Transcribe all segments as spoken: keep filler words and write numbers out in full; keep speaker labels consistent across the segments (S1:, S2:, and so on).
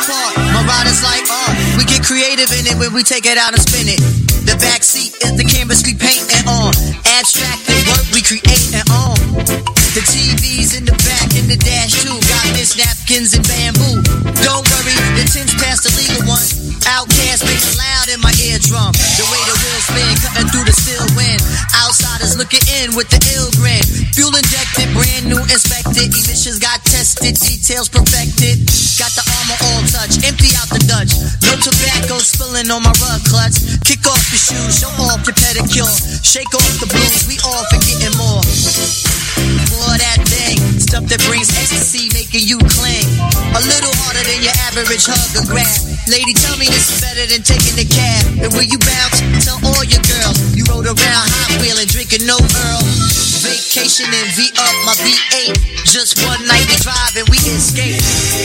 S1: apart. My riders like, oh, we get creative in it when we take it out and spin it. The backseat is the canvas we painting on. Abstracted work we creating on. The T V's in the back and the dash too. Got this napkins and bamboo. Don't worry, the tin's past the legal one. Outcast making loud in my eardrum. The way the wheels spin, cutting through the still wind. Outsiders looking in with the ill grin. Fuel injected, brand new inspected. Emissions got tested, details perfected. Got the armor all touch, empty out the Dutch. No tobacco spilling on my rug clutch. Kick off your shoes, show off your pedicure. Shake off the blues, we all forgetting more. More that thing, stuff that brings ecstasy, making you cling. A little harder than your average hug or grab. Lady, tell me this is better than taking the cab. And when you bounce, tell all your girls you rode around Hot Wheeling, drinking no Earl. Vacation and V up my V eight. Just one night we drive and we escape.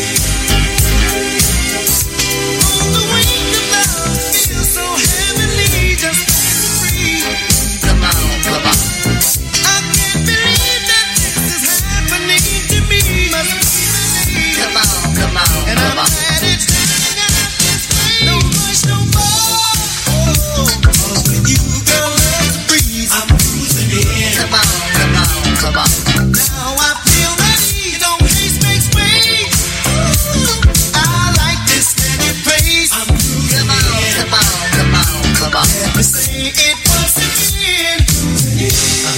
S1: On the wing of love, feel so heavenly, just free. Come on, come on. I can't believe that this is happening to me. Must be come on, come on, and come I'm on. At it. No rush, no more. Oh, cause with you, girl, love the breeze. I'm cruising in. Come on, come on, come on. Now I feel ready. Don't haste, make space. Ooh, I like this steady pace. I'm cruising come on, in. Come on, come on, come on. Let me say it once again. Uh.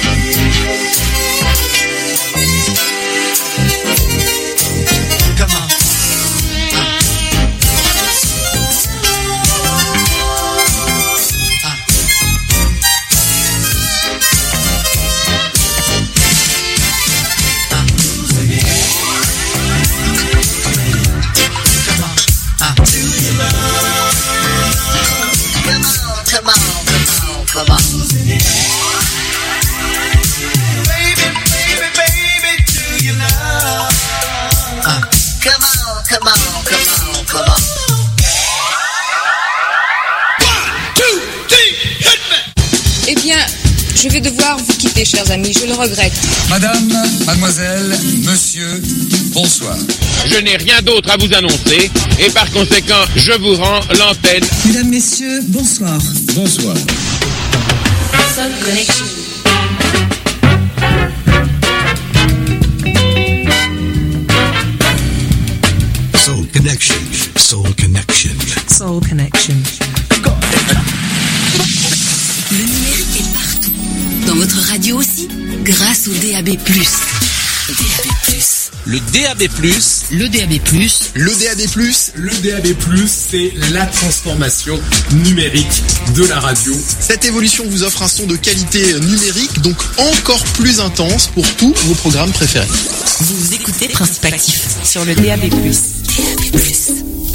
S1: Come on. Come on, come on. Baby, baby, baby, do you love? Uh, come on, come on, come on, come on. One, two, three, hit me.
S2: Eh bien, je vais devoir vous quitter, chers amis, je le regrette.
S3: Madame, mademoiselle, monsieur, bonsoir.
S4: Je n'ai rien d'autre à vous annoncer et par conséquent, je vous rends l'antenne.
S5: Mesdames, messieurs, bonsoir.
S3: Bonsoir.
S6: Soul Connection.
S7: Soul Connection. Soul Connection.
S5: Soul Connection.
S6: Le numérique est partout. Dans votre radio aussi, grâce au D A B plus. D A B plus.
S8: Le D A B plus.
S6: Le D A B plus.
S8: Le D A B plus.
S9: Le D A B plus, c'est la transformation numérique de la radio.
S8: Cette évolution vous offre un son de qualité numérique, donc encore plus intense pour tous vos programmes préférés.
S6: Vous écoutez Principe Actif sur le D A B plus. D A B plus.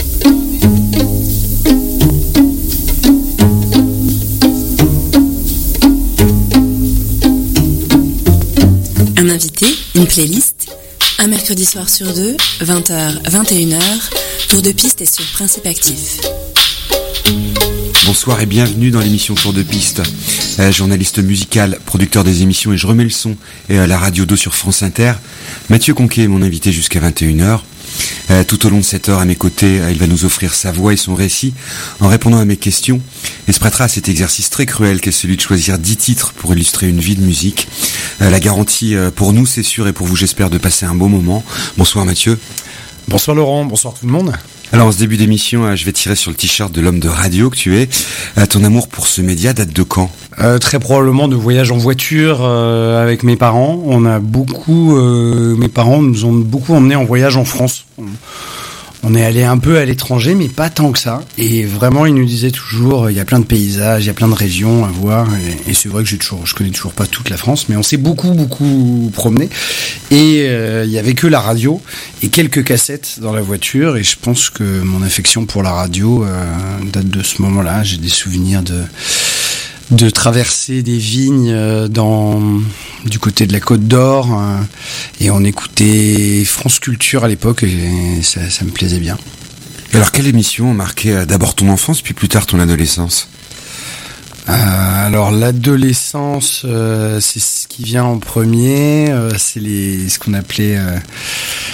S6: Un invité, une playlist, un mercredi soir sur deux, vingt heures, vingt et une heures, tour de piste est sur Principe Actif.
S10: Bonsoir et bienvenue dans l'émission Tour de piste. Euh, journaliste musical, producteur des émissions et je remets le son et euh, la radio deux sur France Inter. Mathieu Conquet est mon invité jusqu'à vingt et une heures. Euh, tout au long de cette heure à mes côtés, euh, il va nous offrir sa voix et son récit en répondant à mes questions et se prêtera à cet exercice très cruel qu'est celui de choisir dix titres pour illustrer une vie de musique. Euh, la garantie euh, pour nous c'est sûr et pour vous j'espère de passer un bon moment. Bonsoir Mathieu.
S11: Bonsoir Laurent, bonsoir tout le monde.
S10: Alors en ce début d'émission, euh, je vais tirer sur le t-shirt de l'homme de radio que tu es. Euh, ton amour pour ce média date de quand ?
S11: euh, Très probablement de voyages en voiture euh, avec mes parents. On a beaucoup, euh, mes parents nous ont beaucoup emmenés en voyage en France. On, on est allé un peu à l'étranger, mais pas tant que ça. Et vraiment, ils nous disaient toujours, il y a plein de paysages, il y a plein de régions à voir. Et, et c'est vrai que j'ai toujours, je connais toujours pas toute la France, mais on s'est beaucoup, beaucoup promené. Et euh, il y avait que la radio et quelques cassettes dans la voiture. Et je pense que mon affection pour la radio euh, date de ce moment-là. J'ai des souvenirs de de traverser des vignes dans du côté de la Côte d'Or euh, et on écoutait France Culture à l'époque et ça, ça me plaisait bien.
S10: Et alors quelle émission a marqué d'abord ton enfance puis plus tard ton adolescence ?
S11: euh, Alors l'adolescence euh, c'est ce qui vient en premier, euh, c'est les ce qu'on appelait euh,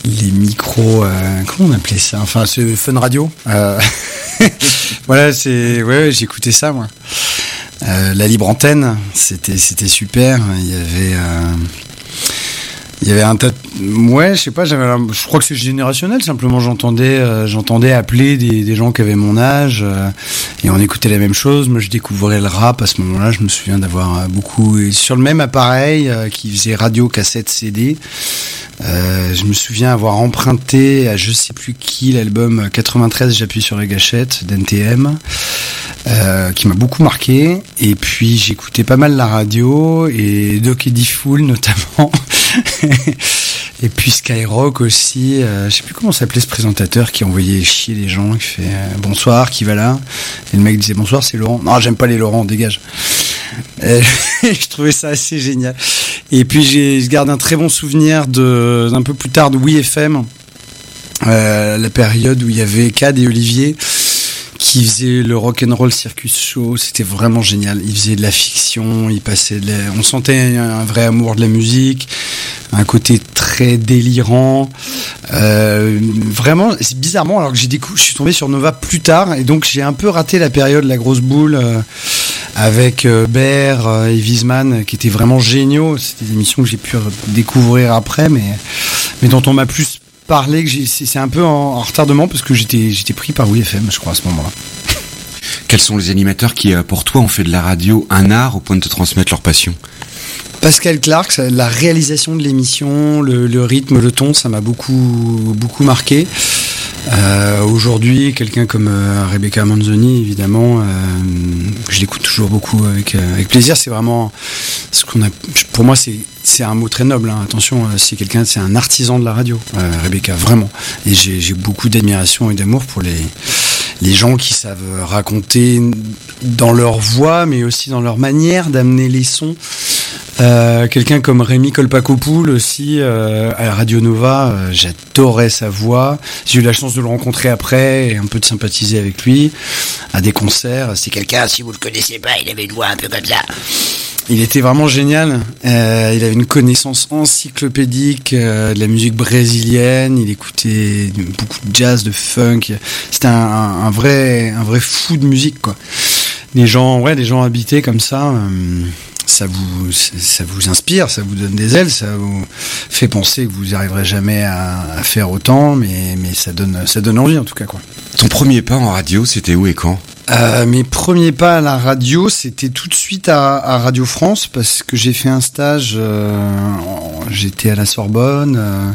S11: les micros, euh, comment on appelait ça? Enfin, ce Fun Radio. Euh, voilà, c'est, ouais, j'écoutais ça, moi. Euh, la libre antenne, c'était, c'était super. Il y avait, euh, il y avait un tas de... Ouais, je sais pas, j'avais, je crois que c'est générationnel, simplement j'entendais, euh, j'entendais appeler des, des gens qui avaient mon âge, euh, et on écoutait la même chose. Moi, je découvrais le rap à ce moment-là, je me souviens d'avoir beaucoup, et sur le même appareil, euh, qui faisait radio, cassette, C D, euh, je me souviens avoir emprunté à je sais plus qui l'album quatre-vingt-treize, j'appuie sur la gâchette, d'N T M, euh, qui m'a beaucoup marqué, et puis j'écoutais pas mal la radio, et Doc Eddie Fool notamment, et puis Skyrock aussi, euh, je sais plus comment s'appelait ce présentateur qui envoyait chier les gens, qui fait euh, bonsoir, qui va là, et le mec disait bonsoir, c'est Laurent. Non, j'aime pas les Laurent, dégage. Euh, je trouvais ça assez génial. Et puis j'ai, je garde un très bon souvenir de un peu plus tard de Oui F M, euh, la période où il y avait Cad et Olivier qui faisaient le Rock'n'Roll Circus Show. C'était vraiment génial. Ils faisaient de la fiction, ils passaient de la... on sentait un vrai amour de la musique, un côté très délirant. Euh, vraiment, c'est bizarrement, alors que j'ai découvert, je suis tombé sur Nova plus tard, et donc j'ai un peu raté la période La Grosse Boule, euh, avec euh, Baer euh, et Wiesmann, qui étaient vraiment géniaux. C'était des émissions que j'ai pu découvrir après, mais, mais dont on m'a plus parlé, que j'ai, c'est, c'est un peu en, en retardement, parce que j'étais, j'étais pris par Oui F M, je crois, à ce moment-là.
S10: Quels sont les animateurs qui, pour toi, ont fait de la radio un art au point de te transmettre leur passion?
S11: Pascal Clark, la réalisation de l'émission, le, le rythme, le ton, ça m'a beaucoup, beaucoup marqué. Euh, aujourd'hui, quelqu'un comme euh, Rebecca Manzoni, évidemment, euh, je l'écoute toujours beaucoup avec, euh, avec plaisir. C'est vraiment ce qu'on a. Pour moi, c'est c'est un mot très noble. Hein. Attention, c'est quelqu'un, c'est un artisan de la radio, euh, Rebecca, vraiment. Et j'ai, j'ai beaucoup d'admiration et d'amour pour les les gens qui savent raconter dans leur voix, mais aussi dans leur manière d'amener les sons. Euh, quelqu'un comme Rémi Kolpakopoul aussi, euh, à Radio Nova, euh, j'adorais sa voix. J'ai eu la chance de le rencontrer après et un peu de sympathiser avec lui à des concerts. C'est quelqu'un, si vous le connaissez pas, il avait une voix un peu comme ça. Il était vraiment génial. Euh, il avait une connaissance encyclopédique euh, de la musique brésilienne. Il écoutait beaucoup de jazz, de funk. C'était un, un, un vrai, un vrai fou de musique, quoi. Des gens, ouais, des gens habités comme ça. Euh, ça vous, ça vous inspire, ça vous donne des ailes, ça vous fait penser que vous n'y arriverez jamais à, à faire autant, mais, mais ça donne, ça donne envie en tout cas, quoi.
S10: Ton premier pas en radio, c'était où et quand?
S11: Euh, mes premiers pas à la radio, c'était tout de suite à, à Radio France, parce que j'ai fait un stage, euh, j'étais à la Sorbonne, euh,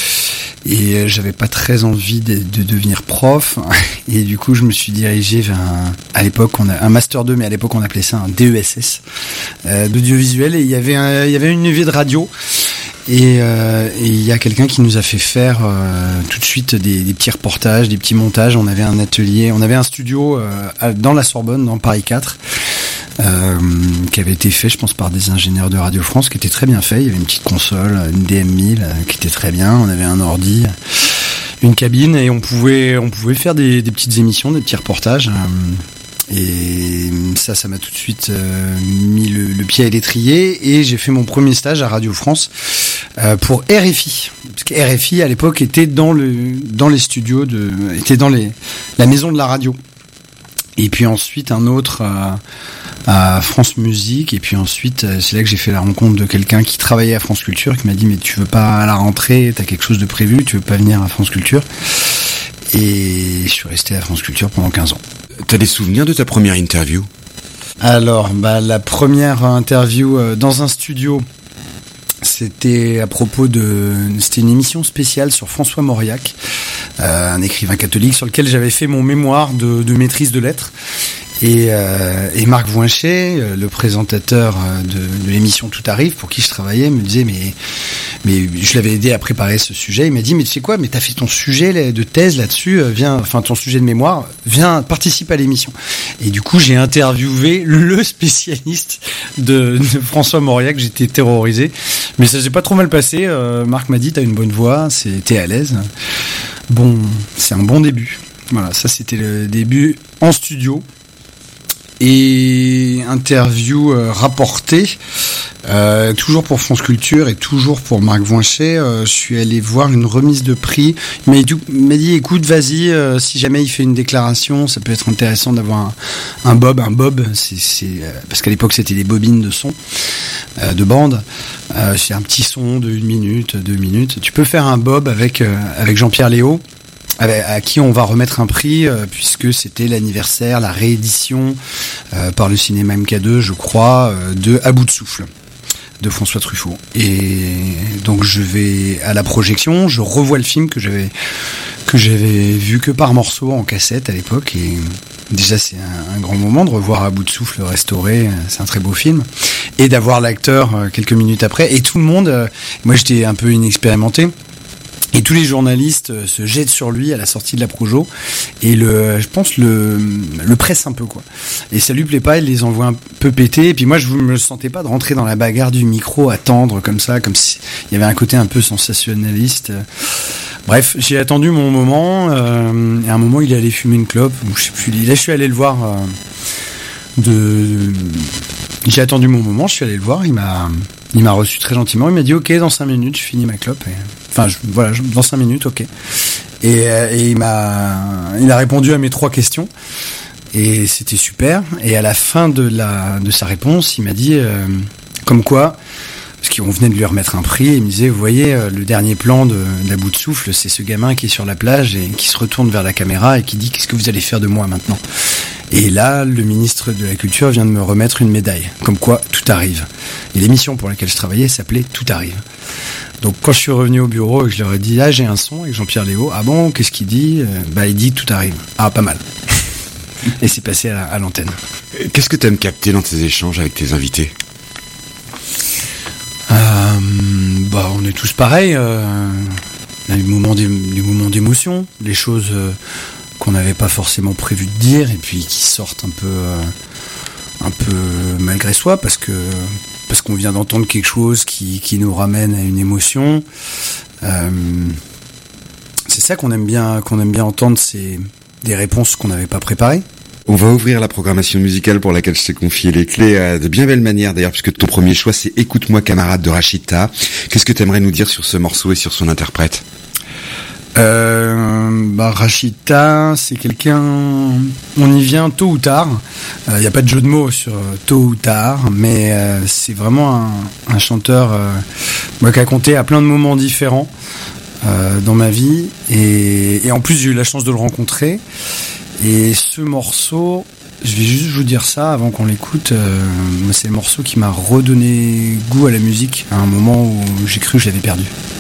S11: et j'avais pas très envie de, de devenir prof, et du coup je me suis dirigé vers un, à l'époque on a un master deux, mais à l'époque on appelait ça un D E S S euh, d'audiovisuel, et il y avait un, il y avait une U V de radio. Et euh, et il y a quelqu'un qui nous a fait faire euh, tout de suite des, des petits reportages, des petits montages. On avait un atelier, on avait un studio euh, dans la Sorbonne, dans Paris quatre, euh, qui avait été fait, je pense, par des ingénieurs de Radio France, qui était très bien fait. Il y avait une petite console, une D M mille, euh, qui était très bien. On avait un ordi, une cabine, et on pouvait on pouvait faire des, des petites émissions, des petits reportages. Euh, Et ça, ça m'a tout de suite euh, mis le, le pied à l'étrier, et j'ai fait mon premier stage à Radio France euh, pour R F I, parce que R F I à l'époque était dans le dans les studios de, était dans les la maison de la radio. Et puis ensuite un autre à, à France Musique, et puis ensuite c'est là que j'ai fait la rencontre de quelqu'un qui travaillait à France Culture, qui m'a dit mais tu veux pas à la rentrée, t'as quelque chose de prévu, tu veux pas venir à France Culture? Et je suis resté à France Culture pendant quinze ans.
S10: T'as des souvenirs de ta première interview?
S11: Alors, bah, la première interview euh, dans un studio, c'était à propos de... C'était une émission spéciale sur François Mauriac, euh, un écrivain catholique sur lequel j'avais fait mon mémoire de, de maîtrise de lettres. Et, euh, et Marc Voinchet, le présentateur de, de l'émission Tout Arrive, pour qui je travaillais, me disait mais mais je l'avais aidé à préparer ce sujet. Il m'a dit mais tu sais quoi, mais t'as fait ton sujet de thèse là-dessus, viens, enfin ton sujet de mémoire, viens participe à l'émission. Et du coup j'ai interviewé le spécialiste de, de François Mauriac. J'étais terrorisé, mais ça s'est pas trop mal passé. Euh, Marc m'a dit t'as une bonne voix, c'est t'es à l'aise. Bon, c'est un bon début. Voilà, ça c'était le début en studio. Et interview euh, rapportée, Euh, toujours pour France Culture et toujours pour Marc Voinchet, euh, je suis allé voir une remise de prix. Il m'a dit, il m'a dit écoute, vas-y, euh, si jamais il fait une déclaration, ça peut être intéressant d'avoir un, un bob. Un bob, c'est, c'est euh, parce qu'à l'époque c'était des bobines de son, euh, de bande. Euh, c'est un petit son de une minute, deux minutes. Tu peux faire un bob avec euh, avec Jean-Pierre Léaud, à qui on va remettre un prix euh, puisque c'était l'anniversaire, la réédition euh, par le cinéma M K deux, je crois, euh, de À bout de souffle de François Truffaut. Et donc je vais à la projection, je revois le film que j'avais que j'avais vu que par morceaux en cassette à l'époque, et déjà c'est un, un grand moment de revoir À bout de souffle restauré, c'est un très beau film, et d'avoir l'acteur euh, quelques minutes après, et tout le monde, euh, moi j'étais un peu inexpérimenté, et tous les journalistes se jettent sur lui à la sortie de la Projo, et le, je pense le, le presse un peu quoi. Et ça lui plaît pas, il les envoie un peu péter. Et puis moi je me sentais pas de rentrer dans la bagarre du micro, attendre comme ça, comme si il y avait un côté un peu sensationnaliste. Bref, j'ai attendu mon moment. Euh, et à un moment il est allé fumer une clope. Je sais plus. Là je suis allé le voir. Euh, de, de, j'ai attendu mon moment. Je suis allé le voir. Il m'a, il m'a reçu très gentiment. Il m'a dit ok, dans cinq minutes je finis ma clope. Et, Enfin, je, voilà, je, dans cinq minutes, ok. Et, et il m'a, il a répondu à mes trois questions, et c'était super. Et à la fin de la, de sa réponse, il m'a dit, euh, comme quoi, parce qu'on venait de lui remettre un prix, et il me disait, vous voyez, euh, le dernier plan de, d'À bout de souffle, c'est ce gamin qui est sur la plage et qui se retourne vers la caméra et qui dit, qu'est-ce que vous allez faire de moi maintenant ? Et là, le ministre de la Culture vient de me remettre une médaille, comme quoi tout arrive. Et l'émission pour laquelle je travaillais s'appelait Tout arrive. Donc quand je suis revenu au bureau et que je leur ai dit, ah j'ai un son avec Jean-Pierre Léaud, ah bon, qu'est-ce qu'il dit ? Bah il dit tout arrive. Ah pas mal. Et c'est passé à, à l'antenne.
S10: Qu'est-ce que tu aimes capter dans tes échanges avec tes invités ?
S11: euh, Bah on est tous pareils. Euh, les moments, d'é- les moments d'émotion, les choses euh, qu'on n'avait pas forcément prévu de dire et puis qui sortent un peu, euh, un peu malgré soi parce que parce qu'on vient d'entendre quelque chose qui, qui nous ramène à une émotion. Euh, c'est ça qu'on aime bien, qu'on aime bien entendre, c'est des réponses qu'on n'avait pas préparées.
S10: On va ouvrir la programmation musicale pour laquelle je t'ai confié les clés euh, de bien belle manière d'ailleurs, puisque ton premier choix c'est Écoute-moi camarade de Rachid Taha. Qu'est-ce que tu aimerais nous dire sur ce morceau et sur son interprète ?
S11: Euh, bah Rachid Taha, c'est quelqu'un, on y vient tôt ou tard. Il euh, n'y a pas de jeu de mots sur euh, tôt ou tard, mais euh, c'est vraiment un, un chanteur euh, moi, qui a compté à plein de moments différents euh, dans ma vie, et, et en plus j'ai eu la chance de le rencontrer. Et ce morceau, je vais juste vous dire ça avant qu'on l'écoute, euh, c'est le morceau qui m'a redonné goût à la musique à un moment où j'ai cru que je l'avais perdu.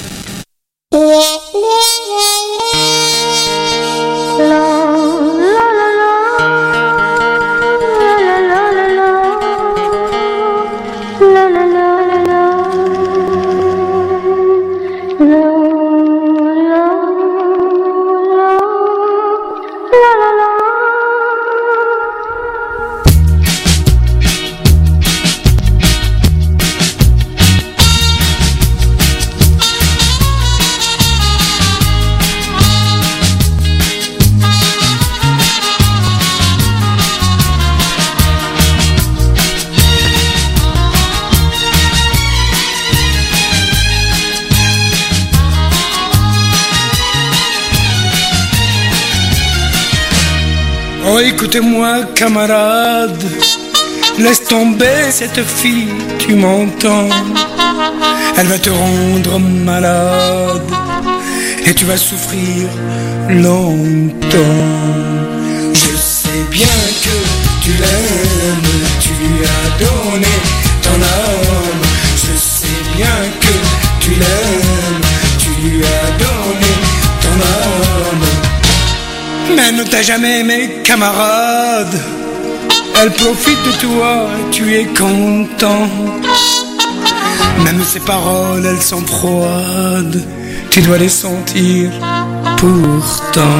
S12: Oh, écoute-moi, camarade, laisse tomber cette fille, tu m'entends? Elle va te rendre malade et tu vas souffrir longtemps. Je sais bien que tu l'aimes, tu lui as donné ton âme. Je sais bien que tu l'aimes, tu lui as donné ton âme. Mais ne t'a jamais aimé, camarade. Elle profite de toi, tu es content. Même ses paroles, elles sont froides. Tu dois les sentir pourtant.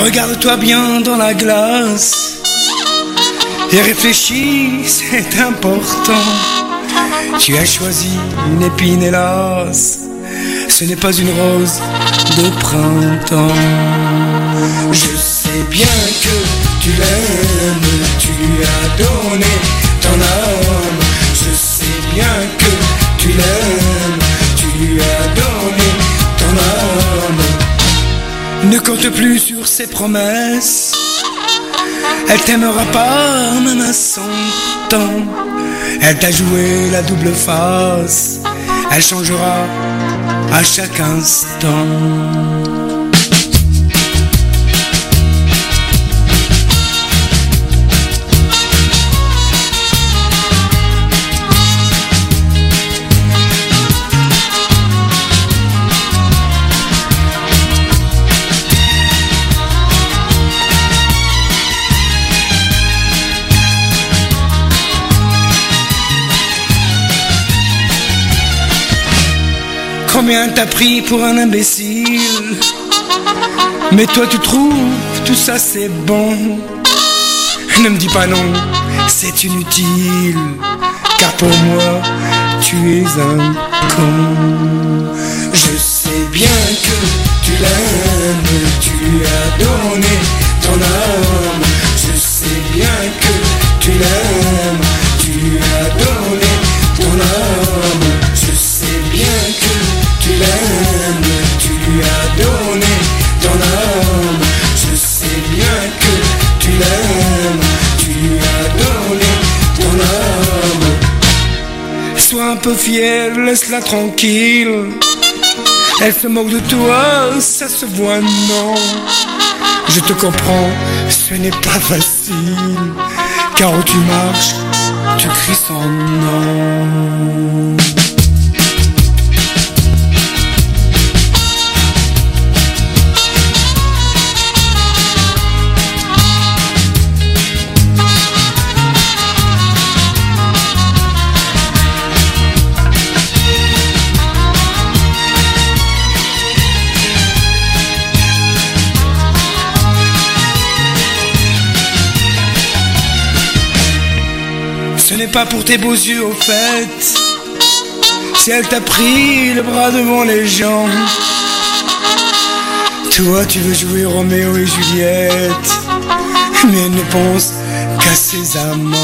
S12: Regarde-toi bien dans la glace et réfléchis, c'est important. Tu as choisi une épine, hélas, ce n'est pas une rose de printemps. Je sais bien que tu l'aimes, tu lui as donné ton âme. Je sais bien que tu l'aimes, tu lui as donné ton âme. Ne compte plus sur ses promesses, elle t'aimera pas même à cent ans. Elle t'a joué la double face, elle changera à chaque instant. Combien t'as pris pour un imbécile? Mais toi tu trouves tout ça c'est bon. Ne me dis pas non, c'est inutile, car pour moi tu es un con. Je sais bien que tu l'aimes, tu lui as donné ton âme. Je sais bien que tu l'aimes, tu lui as donné ton âme. Je sais bien que tu l'aimes, tu lui as donné ton âme. Je sais bien que tu l'aimes, tu lui as donné ton âme. Sois un peu fier, laisse-la tranquille. Elle se moque de toi, ça se voit, non. Je te comprends, ce n'est pas facile, car où tu marches, tu cries son nom. Ce n'est pas pour tes beaux yeux au fait, si elle t'a pris le bras devant les gens. Toi tu veux jouer Roméo et Juliette, mais elle ne pense qu'à ses amants.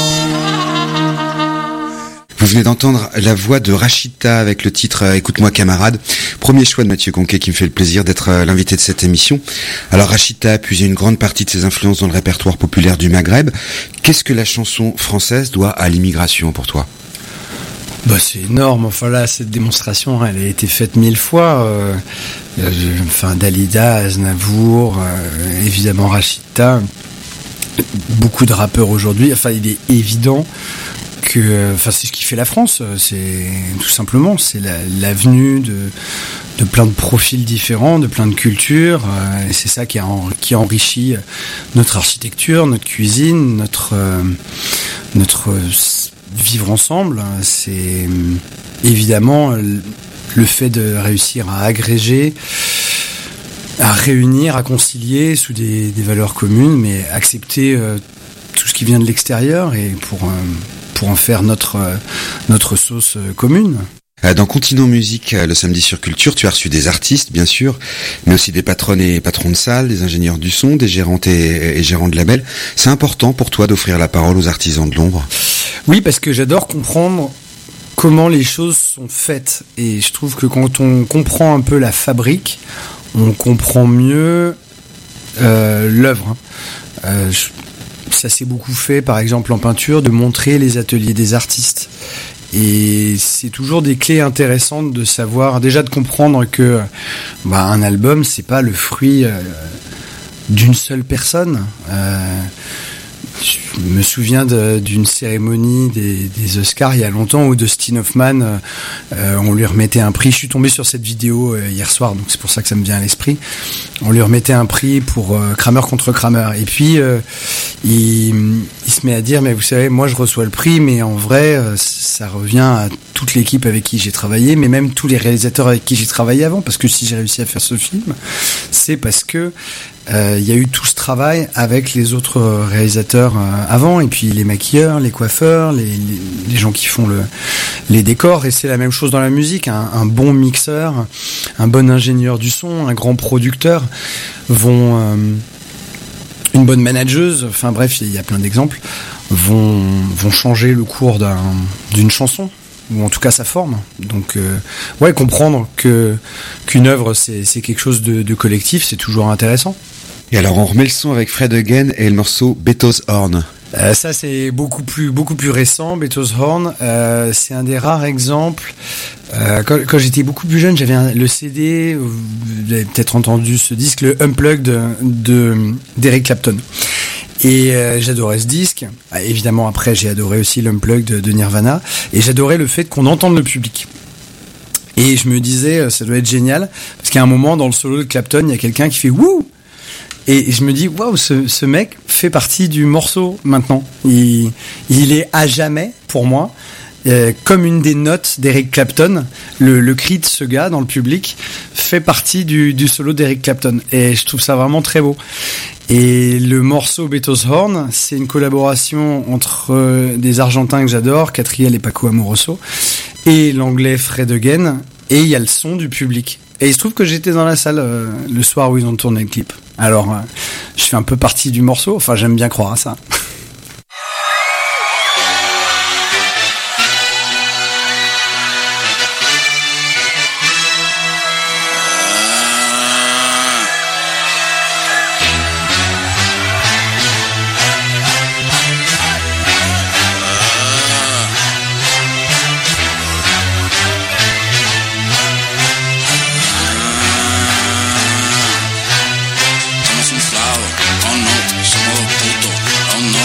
S10: Vous venez d'entendre la voix de Rachita avec le titre euh, Écoute-moi camarade, premier choix de Mathieu Conquet qui me fait le plaisir d'être euh, l'invité de cette émission. Alors Rachita a puisé une grande partie de ses influences dans le répertoire populaire du Maghreb. Qu'est-ce que la chanson française doit à l'immigration pour toi ?
S11: Bah c'est énorme, enfin là cette démonstration elle a été faite mille fois, euh, euh, enfin Dalida, Aznavour, euh, évidemment Rachita, beaucoup de rappeurs aujourd'hui, enfin il est évident que, enfin c'est ce qui fait la France, c'est tout simplement, c'est la, l'avenue de, de plein de profils différents, de plein de cultures, euh, et c'est ça qui, a, qui enrichit notre architecture, notre cuisine, notre, euh, notre vivre ensemble. C'est évidemment le fait de réussir à agréger, à réunir, à concilier sous des, des valeurs communes, mais accepter euh, tout ce qui vient de l'extérieur et pour, euh, pour en faire notre, euh, notre sauce euh, commune.
S10: Dans Continent Musique, le samedi sur Culture, tu as reçu des artistes, bien sûr, mais aussi des patronnes et patrons de salles, des ingénieurs du son, des gérantes et, et gérants de labels. C'est important pour toi d'offrir la parole aux artisans de l'ombre ?
S11: Oui, parce que j'adore comprendre comment les choses sont faites. Et je trouve que quand on comprend un peu la fabrique, on comprend mieux euh, l'œuvre. Euh, je, ça s'est beaucoup fait, par exemple en peinture, de montrer les ateliers des artistes. Et c'est toujours des clés intéressantes de savoir, déjà de comprendre que bah, un album, c'est pas le fruit euh, d'une seule personne. Euh, je me souviens de, d'une cérémonie des, des Oscars il y a longtemps où Dustin Hoffman, euh, on lui remettait un prix. Je suis tombé sur cette vidéo euh, hier soir, donc c'est pour ça que ça me vient à l'esprit. On lui remettait un prix pour euh, Kramer contre Kramer. Et puis, euh, il, il se se met à dire, mais vous savez, moi je reçois le prix, mais en vrai, euh, ça revient à toute l'équipe avec qui j'ai travaillé, mais même tous les réalisateurs avec qui j'ai travaillé avant, parce que si j'ai réussi à faire ce film, c'est parce que il euh, y a eu tout ce travail avec les autres réalisateurs euh, avant, et puis les maquilleurs, les coiffeurs, les, les, les gens qui font le, les décors, et c'est la même chose dans la musique. Un, un bon mixeur, un bon ingénieur du son, un grand producteur vont... Euh, une bonne manageuse, enfin bref, il y a plein d'exemples, vont, vont changer le cours d'un, d'une chanson, ou en tout cas sa forme. Donc, euh, ouais, comprendre que, qu'une œuvre, c'est, c'est quelque chose de, de collectif, c'est toujours intéressant.
S10: Et alors, on remet le son avec Fred Again et le morceau Beto's Horn.
S11: Euh, ça, c'est beaucoup plus, beaucoup plus récent, Beto's Horn. Euh, c'est un des rares exemples. Euh, quand, quand j'étais beaucoup plus jeune, j'avais un, le C D, vous avez peut-être entendu ce disque, le Unplugged de, de, d'Eric Clapton. Et euh, j'adorais ce disque. Ah, évidemment, après, j'ai adoré aussi l'Unplugged de, de Nirvana. Et j'adorais le fait qu'on entende le public. Et je me disais, ça doit être génial, parce qu'à un moment, dans le solo de Clapton, il y a quelqu'un qui fait « Wouh !» Et je me dis, waouh, ce, ce mec fait partie du morceau maintenant. Il, il est à jamais, pour moi, euh, comme une des notes d'Eric Clapton. Le, le cri de ce gars dans le public fait partie du, du solo d'Eric Clapton. Et je trouve ça vraiment très beau. Et le morceau Beto's Horn, c'est une collaboration entre des Argentins que j'adore, Catriel et Paco Amoroso, et l'anglais Fred Again. Et il y a le son du public. Et il se trouve que j'étais dans la salle euh, le soir où ils ont tourné le clip. Alors, euh, je fais un peu partie du morceau. Enfin, j'aime bien croire à ça.
S13: Oh no, somos putos, oh no.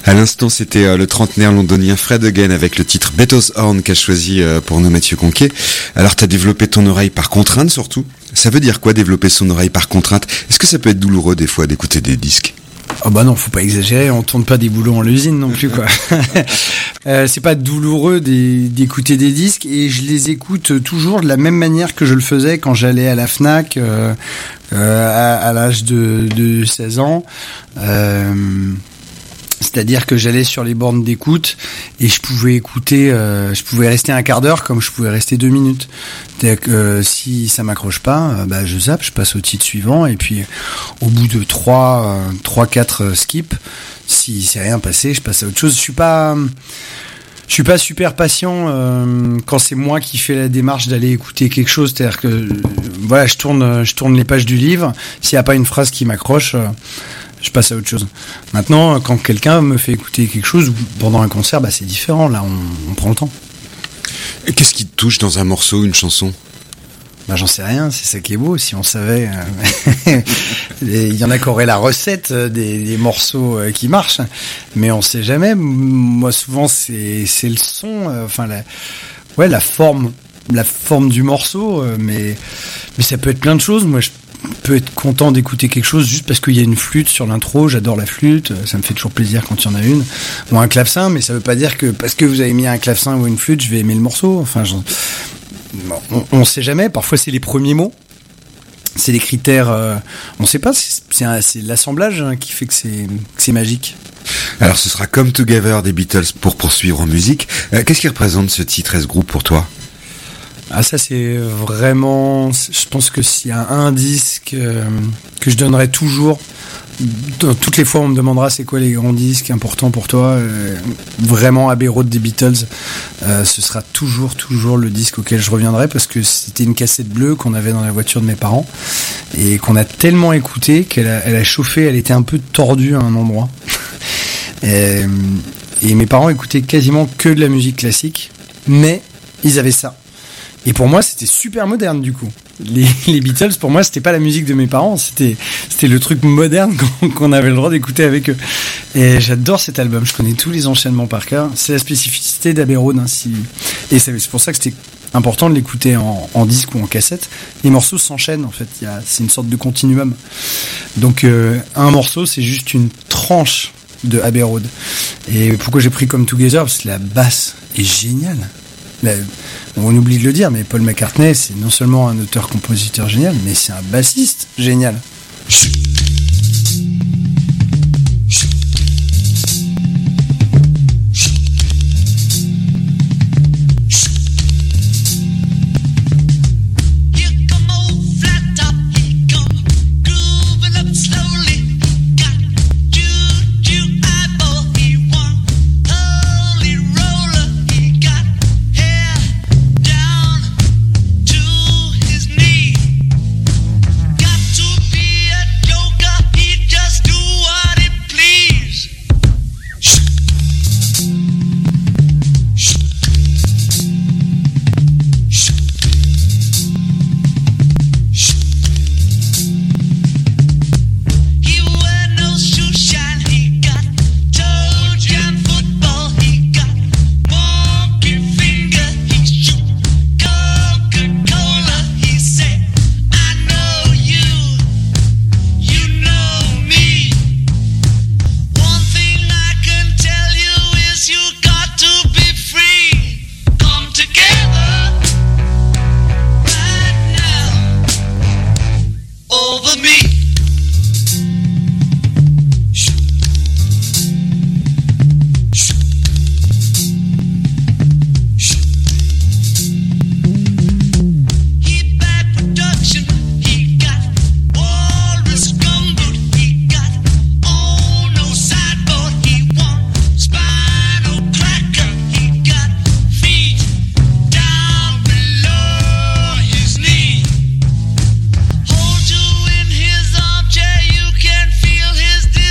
S10: À l'instant, c'était euh, le trentenaire londonien Fred Again avec le titre Bettos Horn qu'a choisi euh, pour nous Mathieu Conquet. Alors, t'as développé ton oreille par contrainte surtout. Ça veut dire quoi développer son oreille par contrainte? Est-ce que ça peut être douloureux des fois d'écouter des disques?
S11: Oh bah non, faut pas exagérer, on tourne pas des boulots en l'usine non plus quoi. euh, c'est pas douloureux d'écouter des disques et je les écoute toujours de la même manière que je le faisais quand j'allais à la Fnac euh, euh, à, à l'âge de, de seize ans. Euh, C'est-à-dire que j'allais sur les bornes d'écoute et je pouvais écouter, euh, je pouvais rester un quart d'heure comme je pouvais rester deux minutes. C'est-à-dire que euh, si ça m'accroche pas, euh, bah je zappe, je passe au titre suivant et puis euh, au bout de trois, euh, trois, quatre euh, skips, si c'est rien passé, je passe à autre chose. Je suis pas, je suis pas super patient euh, quand c'est moi qui fais la démarche d'aller écouter quelque chose. C'est-à-dire que euh, voilà, je tourne, je tourne les pages du livre. S'il y a pas une phrase qui m'accroche. Euh, je passe à autre chose. Maintenant, quand quelqu'un me fait écouter quelque chose pendant un concert, bah c'est différent. Là, on, on prend le temps.
S10: Et qu'est-ce qui te touche dans un morceau, une chanson?
S11: Bah j'en sais rien. C'est ça qui est beau. Si on savait, euh... il y en a qui auraient la recette des, des morceaux qui marchent, mais on sait jamais. Moi, souvent, c'est c'est le son. Euh, enfin, la, ouais, la forme, la forme du morceau. Euh, mais mais ça peut être plein de choses. Moi, je peut être content d'écouter quelque chose juste parce qu'il y a une flûte sur l'intro, j'adore la flûte, ça me fait toujours plaisir quand il y en a une, ou un clavecin, mais ça veut pas dire que parce que vous avez mis un clavecin ou une flûte, je vais aimer le morceau. Enfin, on, on sait jamais, parfois c'est les premiers mots, c'est les critères, euh, on sait pas, c'est, c'est, un, c'est l'assemblage hein, qui fait que c'est, que c'est magique.
S10: Alors ce sera Come Together des Beatles pour poursuivre en musique. Euh, qu'est-ce qui représente ce titre et ce groupe pour toi?
S11: Ah ça c'est vraiment, je pense que s'il y a un disque euh, que je donnerais toujours, dans toutes les fois on me demandera c'est quoi les grands disques importants pour toi, euh, vraiment Abbey Road des Beatles, euh, ce sera toujours toujours le disque auquel je reviendrai parce que c'était une cassette bleue qu'on avait dans la voiture de mes parents et qu'on a tellement écouté qu'elle a, elle a chauffé, elle était un peu tordue à un endroit et, et mes parents écoutaient quasiment que de la musique classique, mais ils avaient ça. Et pour moi, c'était super moderne, du coup. Les, les Beatles, pour moi, c'était pas la musique de mes parents, c'était, c'était le truc moderne qu'on, qu'on avait le droit d'écouter avec eux. Et j'adore cet album, je connais tous les enchaînements par cœur. C'est la spécificité d'Abbey Road, hein, si... Et c'est, c'est pour ça que c'était important de l'écouter en, en disque ou en cassette. Les morceaux s'enchaînent, en fait, il y a, c'est une sorte de continuum. Donc, euh, un morceau, c'est juste une tranche de Abbey Road. Et pourquoi j'ai pris Come Together? Parce que la basse est géniale. La, on oublie de le dire, mais Paul McCartney, c'est non seulement un auteur-compositeur génial, mais c'est un bassiste génial.